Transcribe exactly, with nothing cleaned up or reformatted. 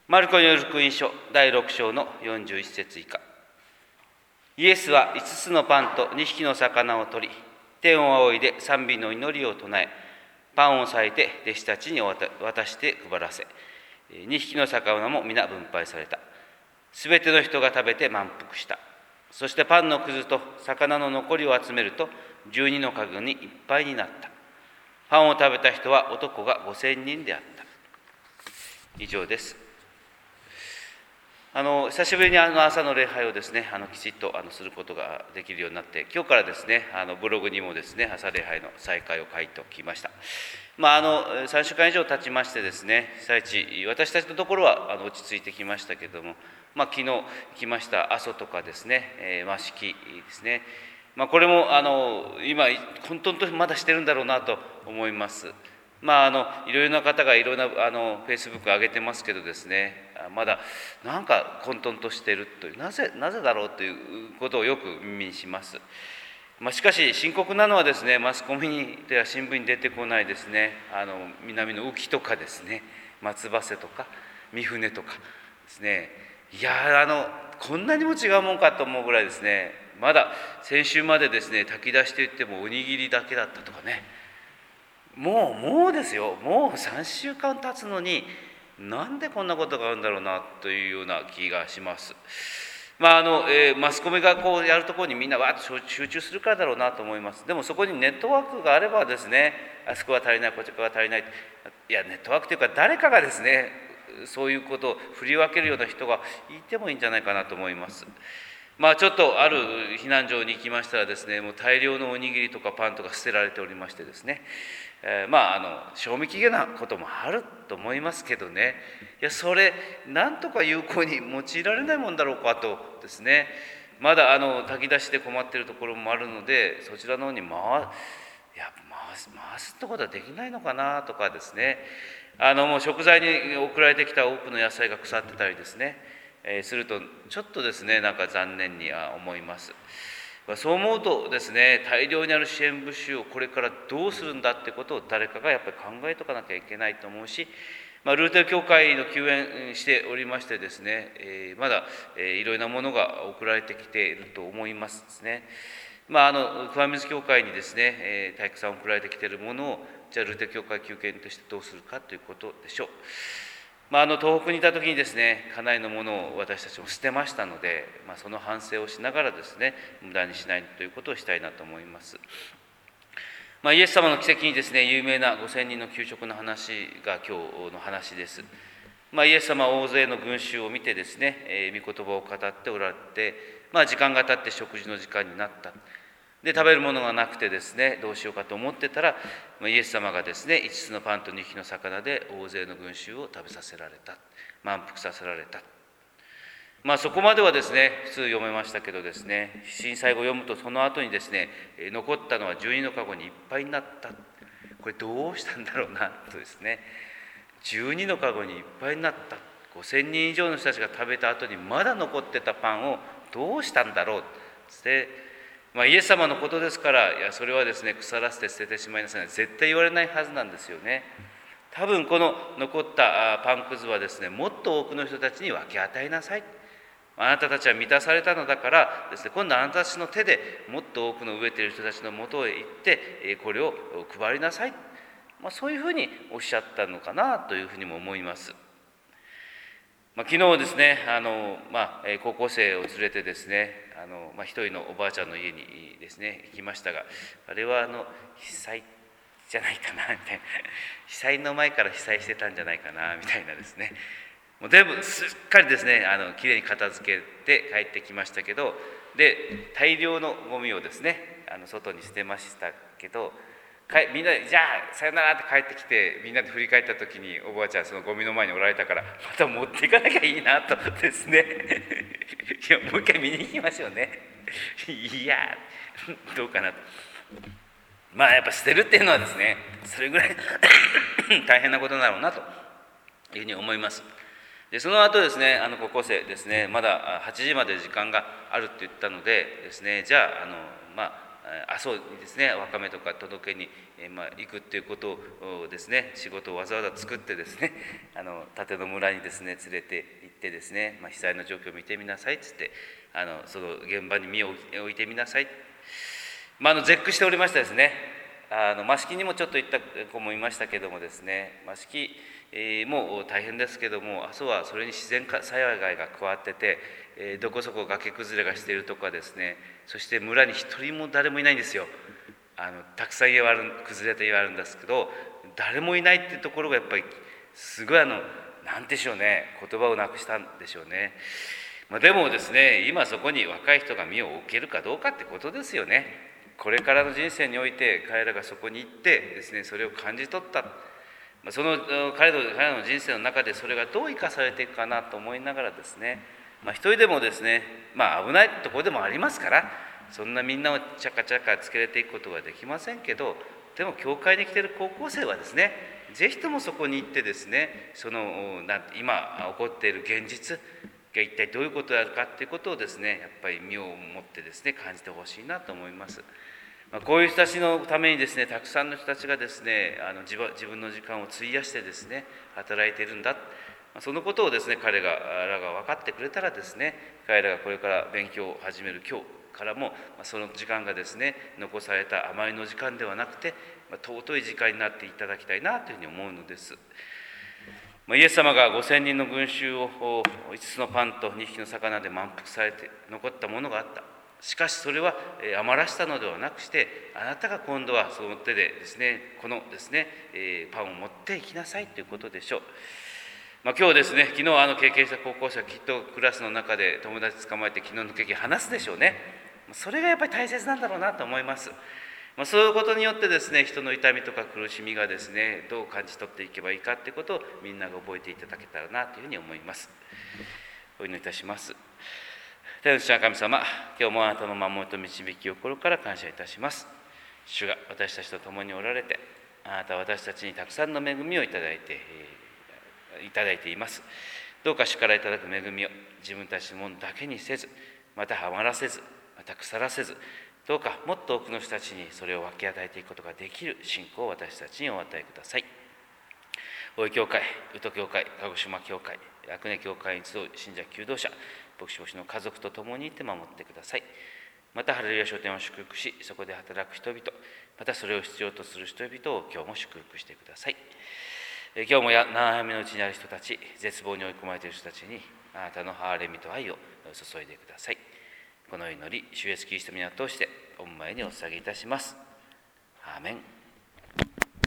マルコによる福音書だいろく章のよんじゅういち節以下。イエスはいつつのパンとにひきの魚を取り、天を仰いで賛美の祈りを唱え、パンを裂いて弟子たちに渡して配らせ、にひきの魚も皆分配された。すべての人が食べて満腹した。そしてパンのくずと魚の残りを集めると、じゅうにのかごにいっぱいになった。パンを食べた人は男がごせんにんであった。以上です。あの久しぶりにあの朝の礼拝をですね、あのきちっとあのすることができるようになって、今日からですね、あのブログにもですね、朝礼拝の再開を書いておきました。まあ、あのさんしゅうかん以上経ちましてですね、被災地、私たちのところはあの落ち着いてきましたけれども、まあ、昨日来ました阿蘇とかですね、えー、益城ですね、まあ、これもあの今本当にまだしてるんだろうなと思います。まあ、あのいろいろな方がいろんなあのフェイスブック上げてますけどですね、まだなんか混沌としているという、なぜなぜだろうということをよく耳にします。まあ、しかし深刻なのはですね、マスコミでは新聞に出てこないですね、あの南の雨季とかですね、松葉瀬とか三船とかですね、いやあのこんなにも違うもんかと思うぐらいですね、まだ先週までですね、炊き出していってもおにぎりだけだったとかね、もうもうですよ、もうさんしゅうかん経つのになんでこんなことがあるんだろうなというような気がします。まああのえー、マスコミがこうやるところにみんなわっと集中するからだろうなと思います。でもそこにネットワークがあればですね、あそこは足りない、こっちは足りない、いやネットワークというか誰かがですね、そういうことを振り分けるような人がいてもいいんじゃないかなと思います。まあちょっとある避難所に行きましたらですね、もう大量のおにぎりとかパンとか捨てられておりましてですね、えー、まああの賞味期限なこともあると思いますけどね、いやそれなんとか有効に用いられないもんだろうかとですね、まだあの炊き出しで困っているところもあるので、そちらの方に回いや回す回すってことはできないのかなとかですね、あのもう食材に送られてきた多くの野菜が腐ってたりですね、えー、するとちょっとですね、なんか残念には思います。そう思うとですね、大量にある支援物資をこれからどうするんだってことを誰かがやっぱり考えとかなきゃいけないと思うし、まあ、ルーテル教会の救援しておりましてですね、えー、まだ、えー、いろいろなものが送られてきていると思いますですね。まあ、あの桑水教会にですね、えー、体育さん送られてきているものをじゃあルーテル教会救援としてどうするかということでしょう。まあ、あの東北にいた時にですね、家内のものを私たちも捨てましたので、まあ、その反省をしながらですね、無駄にしないということをしたいなと思います。まあ、イエス様の奇跡にですね、有名なごせんにんの給食の話が今日の話です。まあ、イエス様は大勢の群衆を見てですね、えー、御言葉を語っておられて、まあ、時間が経って食事の時間になった。で食べるものがなくてですね、どうしようかと思ってたら、イエス様がですね、いつつのパンとにひきの魚で大勢の群衆を食べさせられた、満腹させられた。まあそこまではですね、普通読めましたけどですね、震災後読むとその後にですね、残ったのはじゅうにのかごにいっぱいになった。これどうしたんだろうなとですね、じゅうにのかごにいっぱいになった。ごせんにん以上の人たちが食べた後にまだ残ってたパンをどうしたんだろうって。まあ、イエス様のことですから、いやそれはですね、腐らせて捨ててしまいなさい、絶対言われないはずなんですよね。多分この残ったパンくずはですね、もっと多くの人たちに分け与えなさい。あなたたちは満たされたのだからですね、今度あなたたちの手でもっと多くの飢えている人たちのもとへ行ってこれを配りなさい。まあ、そういうふうにおっしゃったのかなというふうにも思います。まあ、昨日ですね、あの、まあ、高校生を連れてですね、あの、まあ、一人のおばあちゃんの家にですね行きましたが、あれはあの被災じゃないかなみたいな、被災の前から被災してたんじゃないかなみたいなですね、もう全部すっかりですね、あのきれいに片付けて帰ってきましたけど、で大量のゴミをですね、あの外に捨てましたけど、みんなでじゃあさよならって帰ってきて、みんなで振り返った時におばあちゃんそのゴミの前におられたから、また持っていかなきゃいいなとですねいやもう一回見に行きましょうねいやどうかなと。まあやっぱ捨てるっていうのはですね、それぐらい大変なことだろうなというふうに思います。でその後ですね、あの高校生ですね、まだはちじまで時間があるって言ったのでですね、じゃああのまあ阿蘇にですね、わかめとか届けに、えーまあ、行くっていうことをですね、仕事をわざわざ作ってですね、あの立野村にですね連れて行ってですね、まあ、被災の状況を見てみなさいっつって、あのその現場に身を置いてみなさい、まあ、あの絶句しておりましたですね。あの益城にもちょっと行った子もいましたけどもですね、益城、えー、も大変ですけども、阿蘇はそれに自然災害が加わってて、えー、どこそこ崖崩れがしているとかですね、そして村に一人も誰もいないんですよ。あのたくさん家はある崩れた家はあるんですけど、誰もいないっていうところがやっぱりすごいあの何でしょうね、言葉をなくしたんでしょうね。まあ、でもですね、今そこに若い人が身を置けるかどうかってことですよね。これからの人生において彼らがそこに行ってですね、それを感じ取った、その彼らの人生の中でそれがどう生かされていくかなと思いながらですね、まあ、一人でもですね、まあ危ないところでもありますから、そんなみんなをチャカチャカつけれていくことはできませんけど、でも教会に来ている高校生はですね、ぜひともそこに行ってですね、その今起こっている現実が一体どういうことであるかということをですね、やっぱり身をもってですね感じてほしいなと思います。まあ、こういう人たちのためにですね、たくさんの人たちがですね、あの自分自分の時間を費やしてですね働いているんだ、そのことをですね彼らが分かってくれたらですね、彼らがこれから勉強を始める今日からもその時間がですね残された余りの時間ではなくて、まあ、尊い時間になっていただきたいなというふうに思うのです。まあ、イエス様がごせんにんの群衆をいつつのパンとにひきの魚で満腹されて残ったものがあった。しかしそれは余らしたのではなくして、あなたが今度はその手でですねこのですねパンを持っていきなさいということでしょう。まあ、今日ですね、昨日あの経験した高校生はきっとクラスの中で友達捕まえて昨日の経験話すでしょうね。それがやっぱり大切なんだろうなと思います。まあ、そういうことによってですね、人の痛みとか苦しみがですねどう感じ取っていけばいいかということをみんなが覚えていただけたらなというふうに思います。お祈りいたします。天の父な神様、今日もあなたの守りと導きを心から感謝いたします。主が私たちと共におられて、あなたは私たちにたくさんの恵みをいただいていただいています。どうか主からいただく恵みを自分たちのものだけにせず、また余らせず、また腐らせず、どうかもっと多くの人たちにそれを分け与えていくことができる信仰を私たちにお与えください。大井教会、宇都教会、鹿児島教会、阿久根教会に集う信者求道者、牧師牧師の家族と共にいて守ってください。またハレルヤ書店を祝福し、そこで働く人々、またそれを必要とする人々を今日も祝福してください。今日も悩みのうちにある人たち、絶望に追い込まれている人たちにあなたの憐れみと愛を注いでください。この祈り、主イエスキリストの皆を通して御前にお捧げいたします。アーメン。